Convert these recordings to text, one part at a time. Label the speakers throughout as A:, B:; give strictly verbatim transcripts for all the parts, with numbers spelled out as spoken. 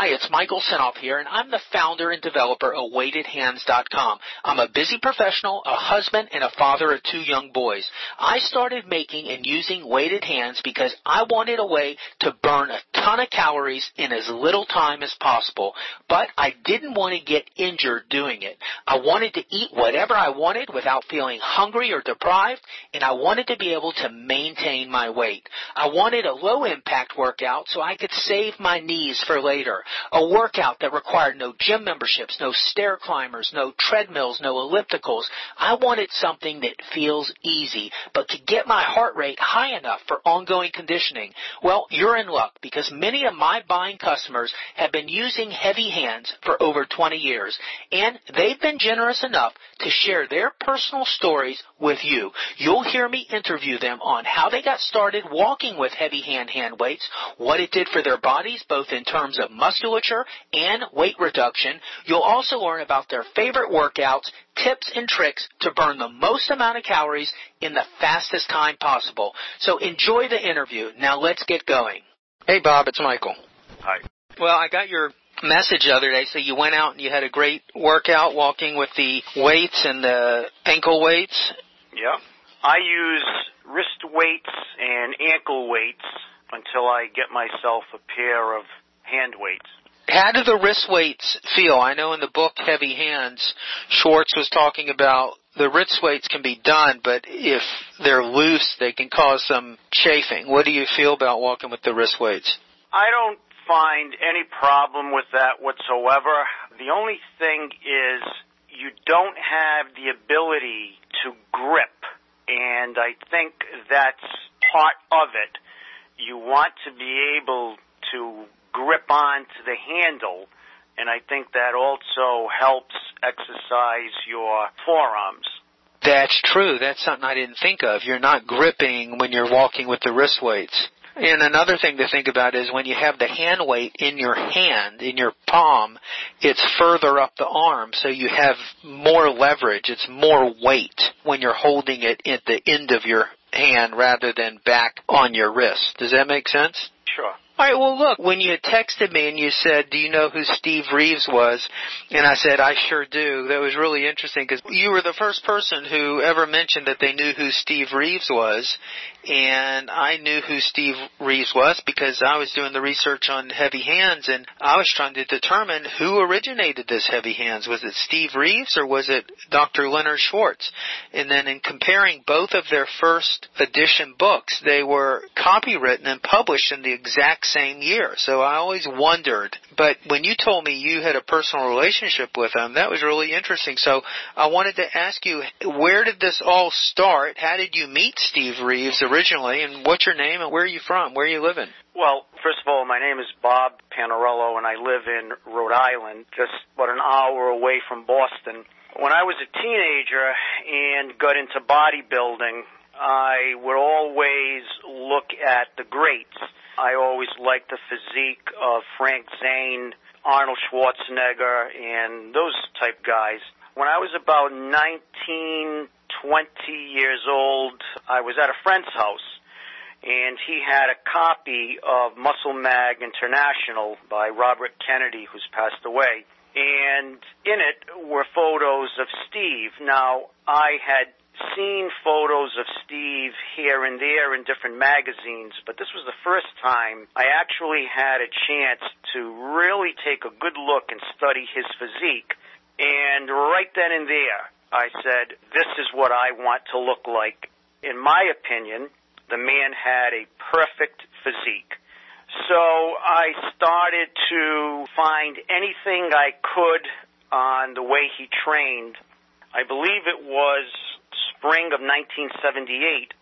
A: Hi, it's Michael Sinoff here, and I'm the founder and developer of weighted hands dot com. I'm a busy professional, a husband, and a father of two young boys. I started making and using Weighted Hands because I wanted a way to burn a ton of calories in as little time as possible, but I didn't want to get injured doing it. I wanted to eat whatever I wanted without feeling hungry or deprived, and I wanted to be able to maintain my weight. I wanted a low-impact workout so I could save my knees for later. A workout that required no gym memberships, no stair climbers, no treadmills, no ellipticals. I wanted something that feels easy, but could get my heart rate high enough for ongoing conditioning. Well, you're in luck because many of my buying customers have been using Heavy Hands for over twenty years, and they've been generous enough to share their personal stories with you. You'll hear me interview them on how they got started walking with Heavy Hand hand weights, what it did for their bodies, both in terms of musculature and weight reduction. You'll also learn about their favorite workouts, tips and tricks to burn the most amount of calories in the fastest time possible. So enjoy the interview. Now let's get going. Hey, Bob, it's Michael.
B: Hi.
A: Well, I got your message the other day, so you went out and you had a great workout walking with the weights and the ankle weights.
B: Yeah. I use wrist weights and ankle weights until I get myself a pair of hand weights.
A: How do the wrist weights feel? I know in the book Heavy Hands, Schwartz was talking about the wrist weights can be done, but if they're loose, they can cause some chafing. What do you feel about walking with the wrist weights?
B: I don't find any problem with that whatsoever. The only thing is you don't have the ability to grip, and I think that's part of it. You want to be able to grip onto the handle, and I think that also helps exercise your forearms.
A: That's true. That's something I didn't think of. You're not gripping when you're walking with the wrist weights. And another thing to think about is when you have the hand weight in your hand, in your palm, it's further up the arm, so you have more leverage. It's more weight when you're holding it at the end of your hand rather than back on your wrist. Does that make sense?
B: Sure.
A: All right, well, look, when you texted me and you said, do you know who Steve Reeves was? And I said, I sure do. That was really interesting because you were the first person who ever mentioned that they knew who Steve Reeves was. And I knew who Steve Reeves was because I was doing the research on Heavy Hands, and I was trying to determine who originated this Heavy Hands. Was it Steve Reeves or was it Doctor Leonard Schwartz? And then in comparing both of their first edition books, they were copywritten and published in the exact same year. So I always wondered. But when you told me you had a personal relationship with them, that was really interesting. So I wanted to ask you, where did this all start? How did you meet Steve Reeves originally, and what's your name and where are you from? Where are you living?
B: Well, first of all, my name is Bob Panarello, and I live in Rhode Island, just about an hour away from Boston. When I was a teenager and got into bodybuilding, I would always look at the greats. I always liked the physique of Frank Zane, Arnold Schwarzenegger, and those type guys. When I was about nineteen, twenty years old, I was at a friend's house, and he had a copy of Muscle Mag International by Robert Kennedy, who's passed away. And in it were photos of Steve. Now, I had seen photos of Steve here and there in different magazines, but this was the first time I actually had a chance to really take a good look and study his physique. And right then and there, I said, this is what I want to look like. In my opinion, the man had a perfect physique. So I started to find anything I could on the way he trained. I believe it was spring of nineteen seventy-eight.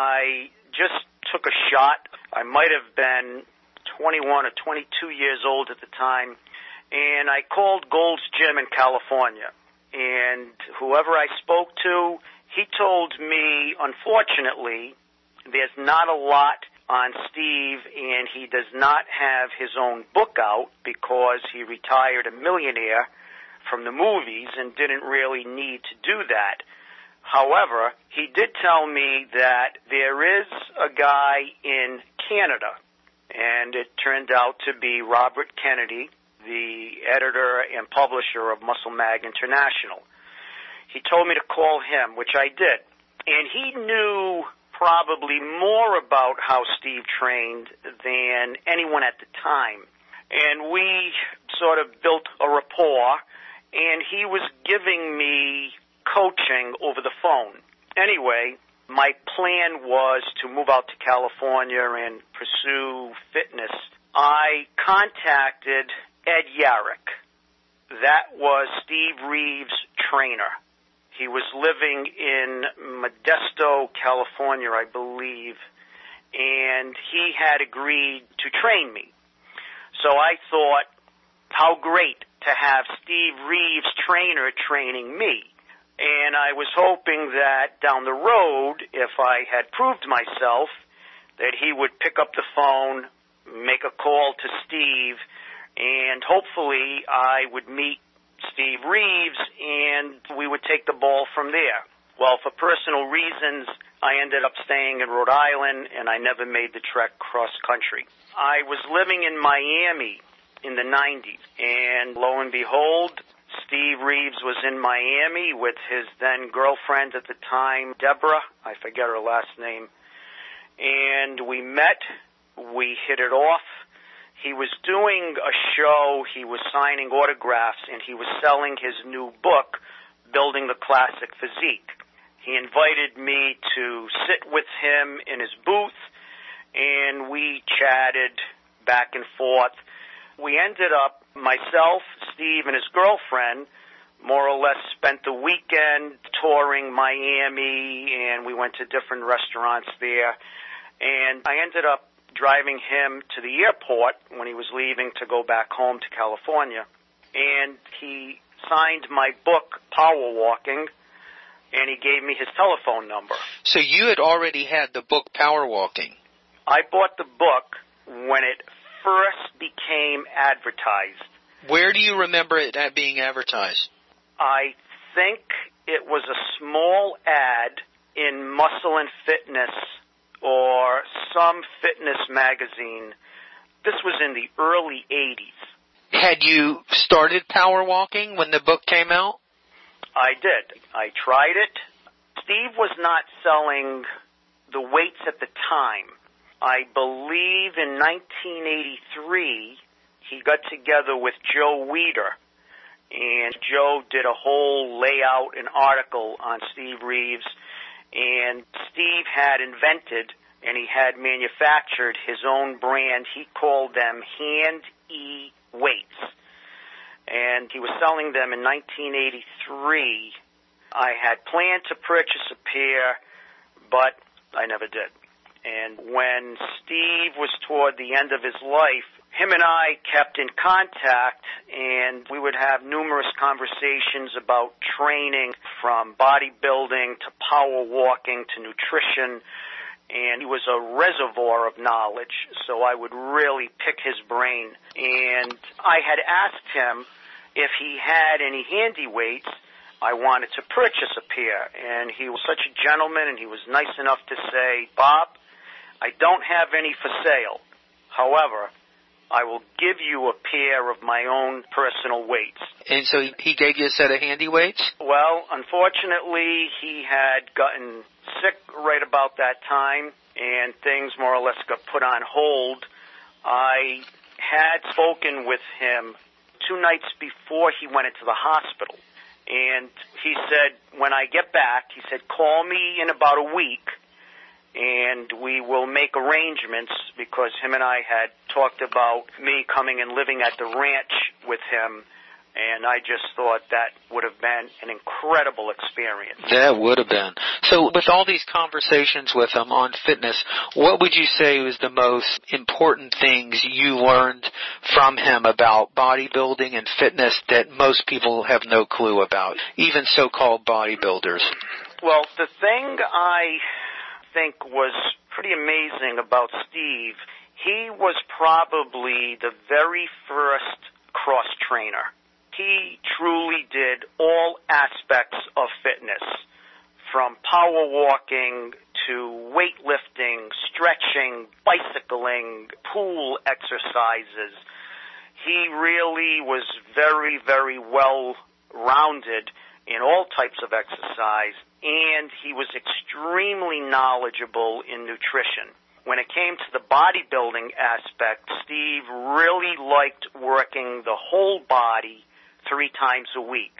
B: I just took a shot. I might have been twenty-one or twenty-two years old at the time, and I called Gold's Gym in California. And whoever I spoke to, he told me, unfortunately, there's not a lot on Steve, and he does not have his own book out because he retired a millionaire from the movies and didn't really need to do that. However, he did tell me that there is a guy in Canada, and it turned out to be Robert Kennedy, the editor and publisher of Muscle Mag International. He told me to call him, which I did. And he knew probably more about how Steve trained than anyone at the time. And we sort of built a rapport, and he was giving me coaching over the phone. Anyway, my plan was to move out to California and pursue fitness. I contacted Ed Yarrick. That was Steve Reeves' trainer. He was living in Modesto, California, I believe, and he had agreed to train me. So I thought, how great to have Steve Reeves' trainer training me. And I was hoping that down the road, if I had proved myself, that he would pick up the phone, make a call to Steve, and hopefully I would meet Steve Reeves, and we would take the ball from there. Well, for personal reasons, I ended up staying in Rhode Island, and I never made the trek cross-country. I was living in Miami in the nineties, and lo and behold, Steve Reeves was in Miami with his then-girlfriend at the time, Deborah. I forget her last name. And we met. We hit it off. He was doing a show, he was signing autographs, and he was selling his new book, Building the Classic Physique. He invited me to sit with him in his booth, and we chatted back and forth. We ended up, myself, Steve, and his girlfriend, more or less spent the weekend touring Miami, and we went to different restaurants there. And I ended up driving him to the airport when he was leaving to go back home to California. And he signed my book, Power Walking, and he gave me his telephone number.
A: So you had already had the book, Power Walking.
B: I bought the book when it first became advertised.
A: Where do you remember it being advertised?
B: I think it was a small ad in Muscle and Fitness or some fitness magazine. This was in the early eighties.
A: Had you started power walking when the book came out?
B: I did. I tried it. Steve was not selling the weights at the time. I believe in nineteen eighty-three, he got together with Joe Weider, and Joe did a whole layout and article on Steve Reeves, and Steve had invented and he had manufactured his own brand. He called them Hand-E weights, and he was selling them in nineteen eighty-three. I had planned to purchase a pair, but I never did. And when Steve was toward the end of his life, him and I kept in contact, and we would have numerous conversations about training, from bodybuilding to power walking to nutrition, and he was a reservoir of knowledge, so I would really pick his brain. And I had asked him if he had any handy weights. I wanted to purchase a pair, and he was such a gentleman, and he was nice enough to say, "Bob, I don't have any for sale. However, I will give you a pair of my own personal weights."
A: And so he gave you a set of handy weights?
B: Well, unfortunately, he had gotten sick right about that time, and things more or less got put on hold. I had spoken with him two nights before he went into the hospital, and he said, when I get back, he said, call me in about a week, and we will make arrangements, because him and I had talked about me coming and living at the ranch with him, and I just thought that would have been an incredible experience.
A: That would have been. So with all these conversations with him on fitness, what would you say was the most important things you learned from him about bodybuilding and fitness that most people have no clue about, even so-called bodybuilders?
B: Well, the thing I think was pretty amazing about Steve, he was probably the very first cross-trainer. He truly did all aspects of fitness, from power walking to weightlifting, stretching, bicycling, pool exercises. he really was very, very well-rounded in all types of exercise, and he was extremely knowledgeable in nutrition. When it came to the bodybuilding aspect, Steve really liked working the whole body three times a week.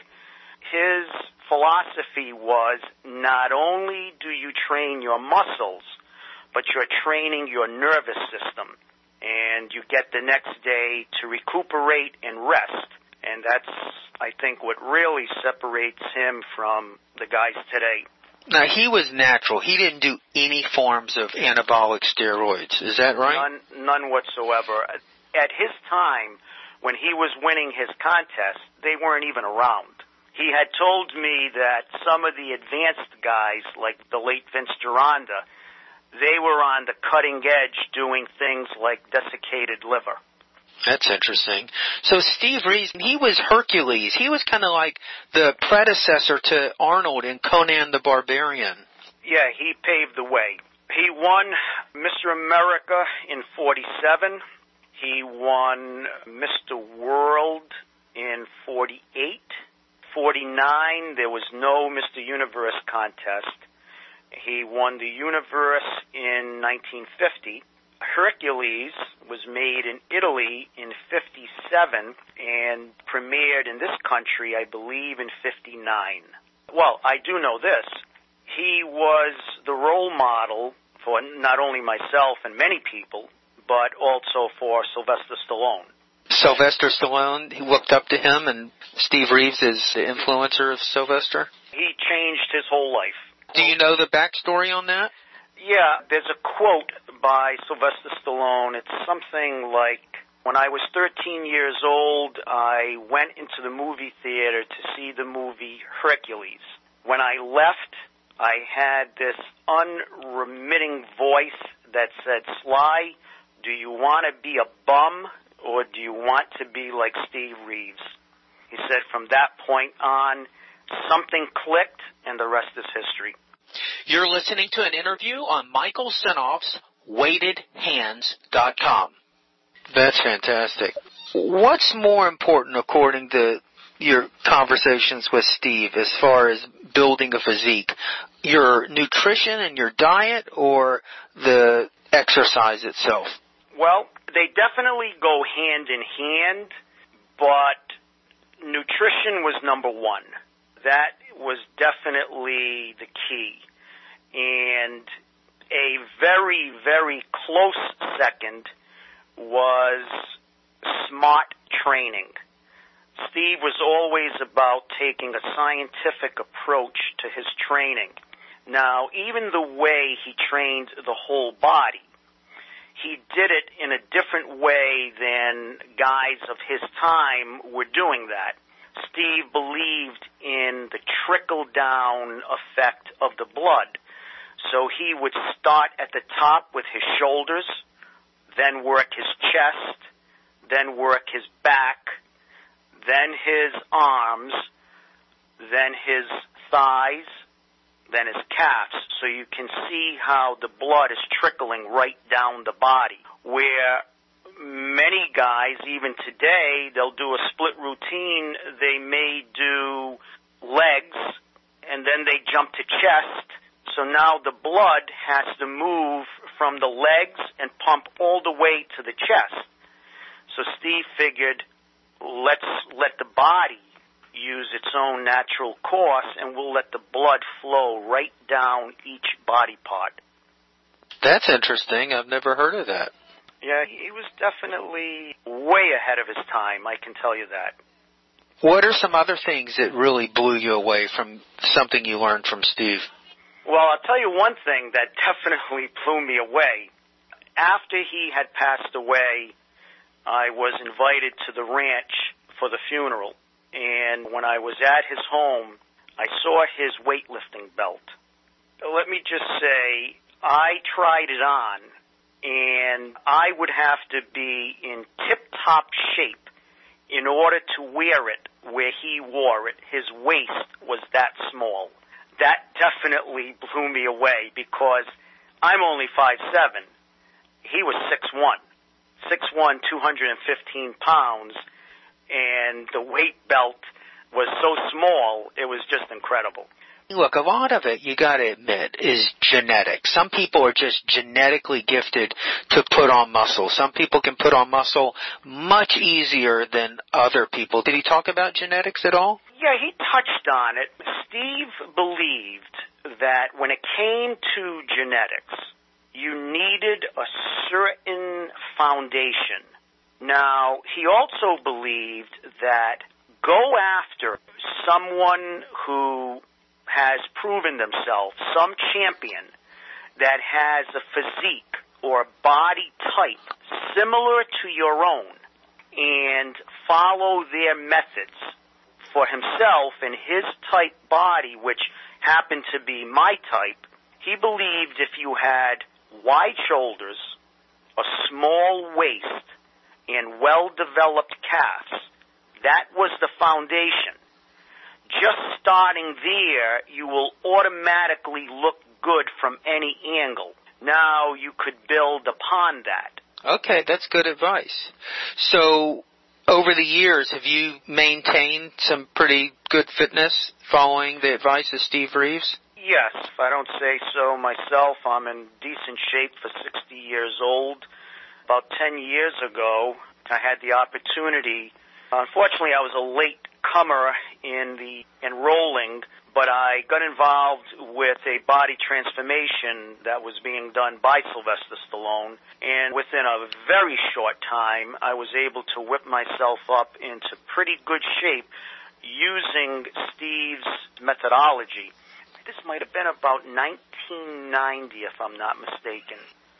B: His philosophy was not only do you train your muscles, but you're training your nervous system. And you get the next day to recuperate and rest. And that's, I think, what really separates him from the guys today.
A: Now, he was natural. He didn't do any forms of anabolic steroids. Is that right?
B: None, none whatsoever. At his time, when he was winning his contest, they weren't even around. He had told me that some of the advanced guys, like the late Vince Gironda, they were on the cutting edge doing things like desiccated liver.
A: That's interesting. So Steve Reeves, he was Hercules. He was kind of like the predecessor to Arnold in Conan the Barbarian.
B: Yeah, he paved the way. He won Mister America in forty-seven. He won Mister World in forty-eight. forty-nine, there was no Mister Universe contest. He won the universe in nineteen fifty. Hercules was made in Italy in fifty-seven and premiered in this country, I believe, in fifty-nine. Well, I do know this. He was the role model for not only myself and many people, but also for Sylvester Stallone.
A: Sylvester Stallone, he looked up to him, and Steve Reeves is the influencer of Sylvester?
B: He changed his whole life.
A: Do you know the backstory on that?
B: Yeah, there's a quote by Sylvester Stallone. It's something like, when I was thirteen years old, I went into the movie theater to see the movie Hercules. When I left, I had this unremitting voice that said, Sly, do you want to be a bum or do you want to be like Steve Reeves? He said from that point on, something clicked and the rest is history.
A: You're listening to an interview on Michael Senoff's weighted hands dot com. That's fantastic. What's more important, according to your conversations with Steve, as far as building a physique? Your nutrition and your diet, or the exercise itself?
B: Well, they definitely go hand in hand, but nutrition was number one. That was definitely the key. And a very, very close second was smart training. Steve was always about taking a scientific approach to his training. Now, even the way he trained the whole body, he did it in a different way than guys of his time were doing that. Steve believed in the trickle-down effect of the blood. So he would start at the top with his shoulders, then work his chest, then work his back, then his arms, then his thighs, then his calves. So you can see how the blood is trickling right down the body, where many guys, even today, they'll do a split routine. They may do legs, and then they jump to chest. So now the blood has to move from the legs and pump all the way to the chest. So Steve figured, let's let the body use its own natural course, and we'll let the blood flow right down each body part.
A: That's interesting. I've never heard of that.
B: Yeah, he was definitely way ahead of his time, I can tell you that.
A: What are some other things that really blew you away from something you learned from Steve?
B: Well, I'll tell you one thing that definitely blew me away. After he had passed away, I was invited to the ranch for the funeral. And when I was at his home, I saw his weightlifting belt. Let me just say, I tried it on, and I would have to be in tip-top shape in order to wear it where he wore it. His waist was that small. That definitely blew me away because I'm only five seven. He was six one. six one, two hundred fifteen pounds, and the weight belt was so small, it was just incredible.
A: Look, a lot of it, you got to admit, is genetic. Some people are just genetically gifted to put on muscle. Some people can put on muscle much easier than other people. Did he talk about genetics at all?
B: Yeah, he touched on it. Steve believed that when it came to genetics, you needed a certain foundation. Now, he also believed that go after someone who has proven themselves, some champion that has a physique or a body type similar to your own, and follow their methods. For himself and his type body, which happened to be my type, he believed if you had wide shoulders, a small waist, and well-developed calves, that was the foundation. Just starting there, you will automatically look good from any angle. Now you could build upon that.
A: Okay, that's good advice. So, over the years, have you maintained some pretty good fitness following the advice of Steve Reeves?
B: Yes, if I don't say so myself, I'm in decent shape for sixty years old. About ten years ago, I had the opportunity. Unfortunately, I was a late comer in the enrolling, but I got involved with a body transformation that was being done by Sylvester Stallone, and within a very short time, I was able to whip myself up into pretty good shape using Steve's methodology. This might have been about nineteen ninety, if I'm not mistaken.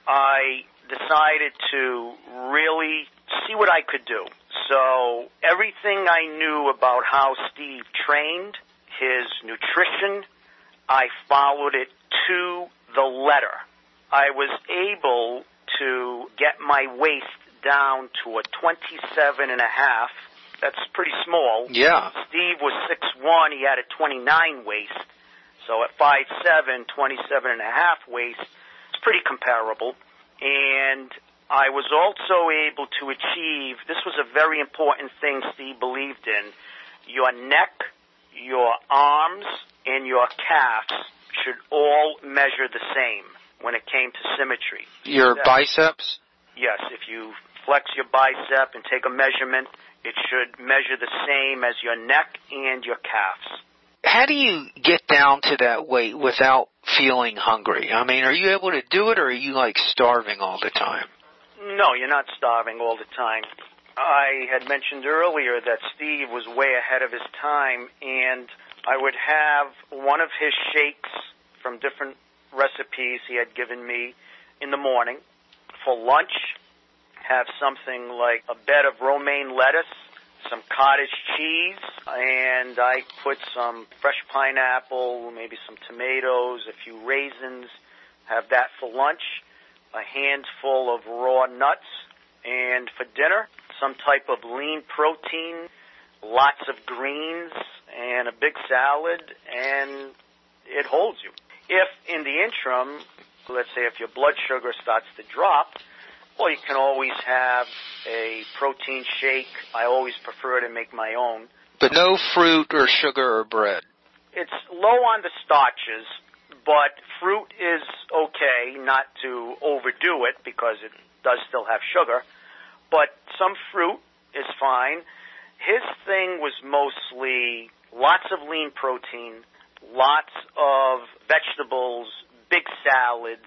B: I decided to really see what I could do. So everything I knew about how Steve trained, his nutrition, I followed it to the letter. I was able to get my waist down to a twenty-seven and a half. That's pretty small.
A: Yeah.
B: Steve was six one, he had a twenty-nine waist. So at five seven, twenty-seven and a half waist, it's pretty comparable. And I was also able to achieve, this was a very important thing Steve believed in, your neck, your arms, and your calves should all measure the same when it came to symmetry.
A: Your
B: yeah.
A: biceps?
B: Yes, if you flex your bicep and take a measurement, it should measure the same as your neck and your calves.
A: How do you get down to that weight without feeling hungry? I mean, are you able to do it, or are you like starving all the time?
B: No, you're not starving all the time. I had mentioned earlier that Steve was way ahead of his time, and I would have one of his shakes from different recipes he had given me in the morning. For lunch, have something like a bed of romaine lettuce, some cottage cheese, and I put some fresh pineapple, maybe some tomatoes, a few raisins, have that for lunch, a handful of raw nuts, and for dinner, some type of lean protein, lots of greens, and a big salad, and it holds you. If in the interim, let's say if your blood sugar starts to drop, well, you can always have a protein shake. I always prefer to make my own.
A: But no fruit or sugar or bread.
B: It's low on the starches, but fruit is okay, not to overdo it because it does still have sugar. But some fruit is fine. His thing was mostly lots of lean protein, lots of vegetables, big salads,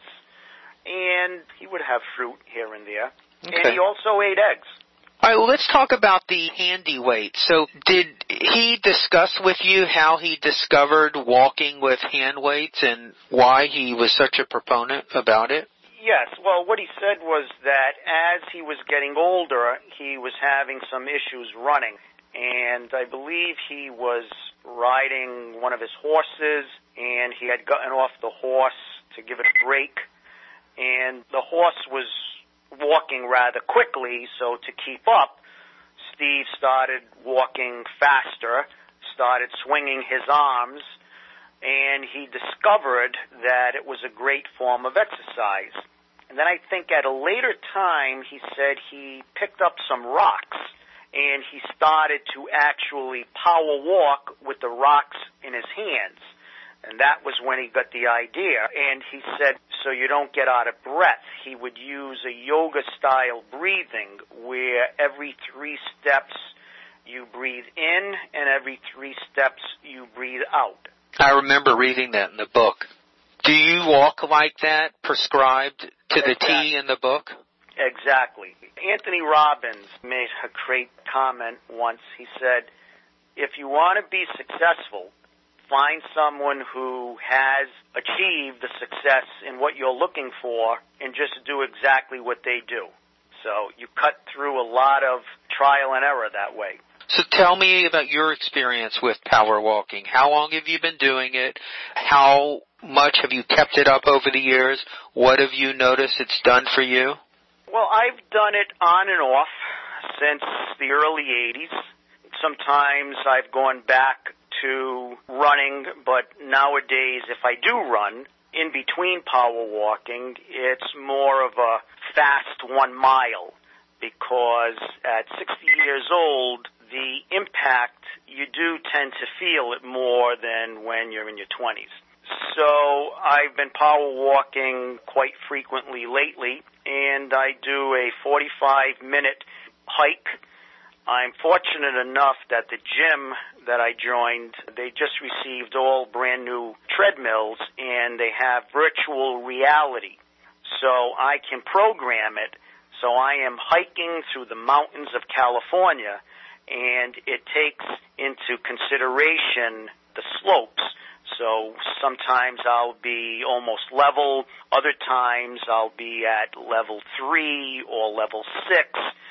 B: and he would have fruit here and there. Okay. And he also ate eggs.
A: All right, well, let's talk about the handy weight. So did he discuss with you how he discovered walking with hand weights and why he was such a proponent about it?
B: Yes. Well, what he said was that as he was getting older, he was having some issues running. And I believe he was riding one of his horses, and he had gotten off the horse to give it a break. And the horse was walking rather quickly, so to keep up, Steve started walking faster, started swinging his arms, and he discovered that it was a great form of exercise. And then I think at a later time, he said he picked up some rocks, and he started to actually power walk with the rocks in his hands. And that was when he got the idea. And he said, so you don't get out of breath, he would use a yoga-style breathing where every three steps you breathe in and every three steps you breathe out.
A: I remember reading that in the book. Do you walk like that, prescribed to the
B: Exactly.
A: T in the book?
B: Exactly. Anthony Robbins made a great comment once. He said, if you want to be successful, find someone who has achieved the success in what you're looking for and just do exactly what they do. So you cut through a lot of trial and error that way.
A: So tell me about your experience with power walking. How long have you been doing it? How much have you kept it up over the years? What have you noticed it's done for you?
B: Well, I've done it on and off since the early eighties. Sometimes I've gone back to running, but nowadays if I do run, in between power walking, it's more of a fast one mile because at sixty years old, the impact, you do tend to feel it more than when you're in your twenties. So I've been power walking quite frequently lately, and I do a forty-five minute hike. I'm fortunate enough that the gym that I joined, they just received all brand new treadmills, and they have virtual reality. So I can program it. So I am hiking through the mountains of California, and it takes into consideration the slopes. So sometimes I'll be almost level, other times I'll be at level three or level six,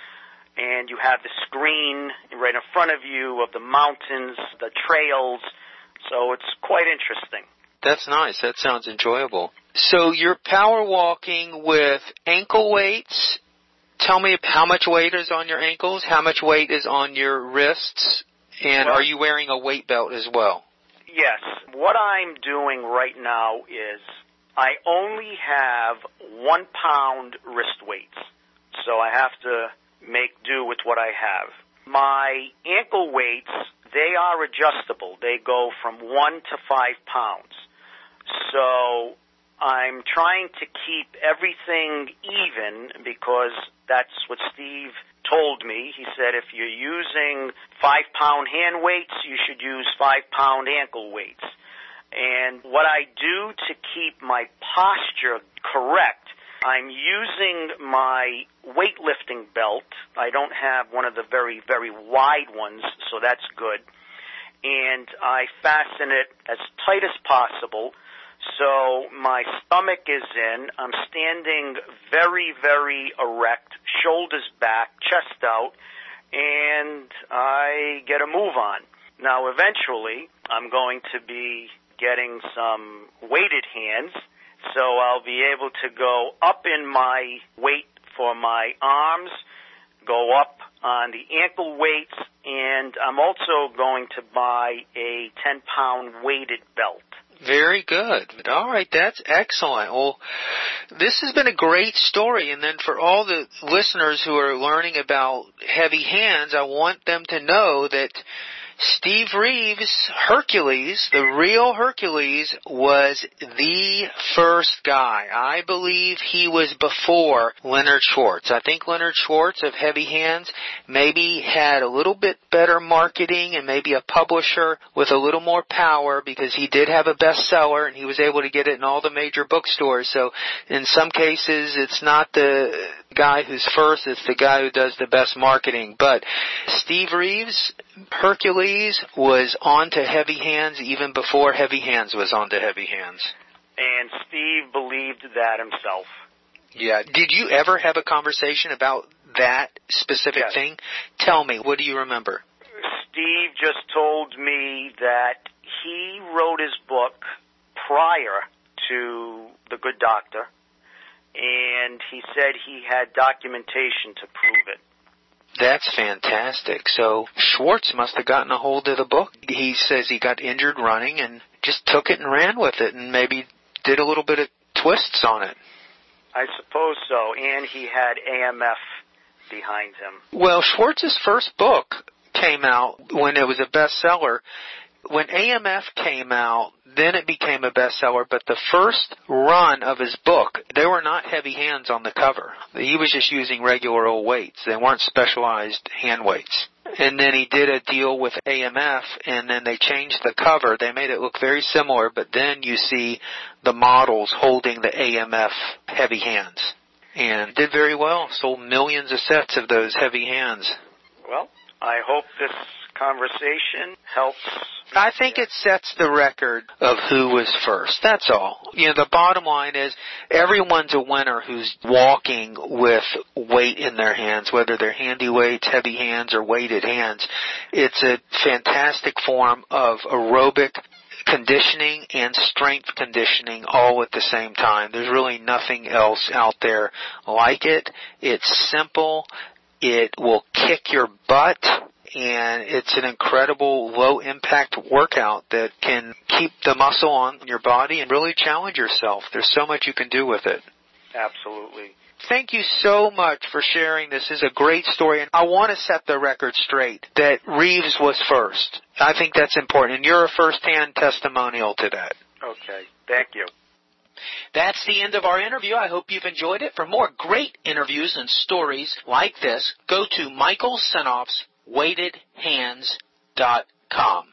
B: and you have the screen right in front of you of the mountains, the trails, so it's quite interesting.
A: That's nice. That sounds enjoyable. So you're power walking with ankle weights. Tell me how much weight is on your ankles, how much weight is on your wrists, and
B: well,
A: are you wearing a weight belt as well?
B: Yes. What I'm doing right now is I only have one pound wrist weights, so I have to make do with what I have. My ankle weights, they are adjustable. They go from one to five pounds. So I'm trying to keep everything even because that's what Steve told me. He said if you're using five-pound hand weights, you should use five-pound ankle weights. And what I do to keep my posture correct, I'm using my weightlifting belt. I don't have one of the very, very wide ones, so that's good. And I fasten it as tight as possible. So my stomach is in, I'm standing very, very erect, shoulders back, chest out, and I get a move on. Now eventually, I'm going to be getting some weighted hands, so I'll be able to go up in my weight for my arms, go up on the ankle weights, and I'm also going to buy a ten-pound weighted belt.
A: Very good. All right, that's excellent. Well, this has been a great story, and then for all the listeners who are learning about heavy hands, I want them to know that Steve Reeves, Hercules, the real Hercules, was the first guy. I believe he was before Leonard Schwartz. I think Leonard Schwartz of Heavy Hands maybe had a little bit better marketing and maybe a publisher with a little more power because he did have a bestseller and he was able to get it in all the major bookstores. So in some cases, it's not the guy who's first, it's the guy who does the best marketing. But Steve Reeves, Hercules, was on to Heavy Hands even before Heavy Hands was on to Heavy Hands.
B: And Steve believed that himself.
A: Yeah. Did you ever have a conversation about that specific
B: yes.
A: thing? Tell me, what do you remember?
B: Steve just told me that he wrote his book prior to The Good Doctor, and he said he had documentation to prove it.
A: That's fantastic. So Schwartz must have gotten a hold of the book. He says he got injured running and just took it and ran with it and maybe did a little bit of twists on it.
B: I suppose so, and he had A M F behind him.
A: Well, Schwartz's first book came out when it was a bestseller. When A M F came out, then it became a bestseller, but the first run of his book, there were not heavy hands on the cover. He was just using regular old weights. They weren't specialized hand weights. And then he did a deal with A M F, and then they changed the cover. They made it look very similar, but then you see the models holding the A M F heavy hands. And did very well, sold millions of sets of those heavy hands.
B: Well, I hope this conversation helps.
A: I think it sets the record of who was first. That's all. You know, the bottom line is everyone's a winner who's walking with weight in their hands, whether they're handy weights, heavy hands, or weighted hands. It's a fantastic form of aerobic conditioning and strength conditioning all at the same time. There's really nothing else out there like it. It's simple. It will kick your butt. And it's an incredible low-impact workout that can keep the muscle on your body and really challenge yourself. There's so much you can do with it.
B: Absolutely.
A: Thank you so much for sharing this. This is a great story, and I want to set the record straight that Reeves was first. I think that's important, and you're a first-hand testimonial to that.
B: Okay. Thank you.
A: That's the end of our interview. I hope you've enjoyed it. For more great interviews and stories like this, go to Michael Senoff's weighted hands dot com.